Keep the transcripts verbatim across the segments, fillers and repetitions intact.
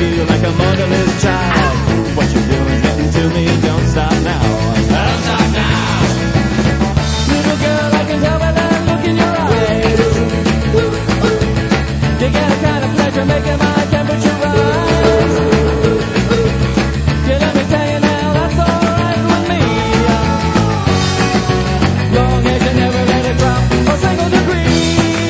you like a motherless child. What you're doing's getting to me, don't stop now. Don't stop now. Little girl, I can tell by that look in your eyes. You get a kind of pleasure making my temperature rise. Yeah, let me tell you now, that's alright with me. Long as you never let it drop a single degree.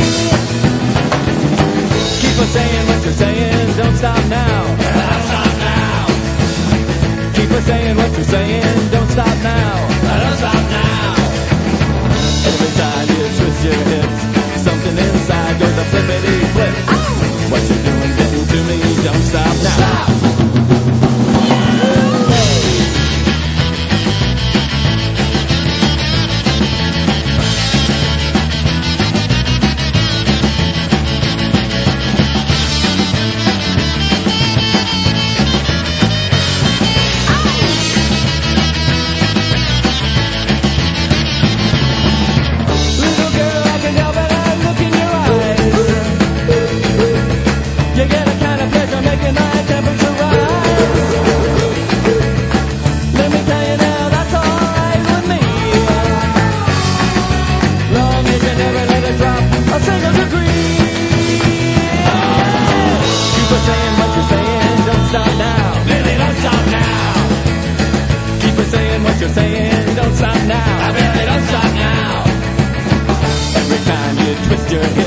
Keep on saying what you're saying, don't stop now. Don't stop now. Keep on saying what you're saying, don't stop now. Don't stop now. Every time you twist your hips, something inside goes a flippity flip. What you're doing getting to me, don't stop now. Stop. You get a kind of pleasure making my temperature rise. Let me tell you now, that's alright with me. Long as you never let it drop a single degree. Keep on saying what you're saying, don't stop now. Really, don't stop now. Keep on saying what you're saying, don't stop now. I really don't stop now. Every time you twist your head,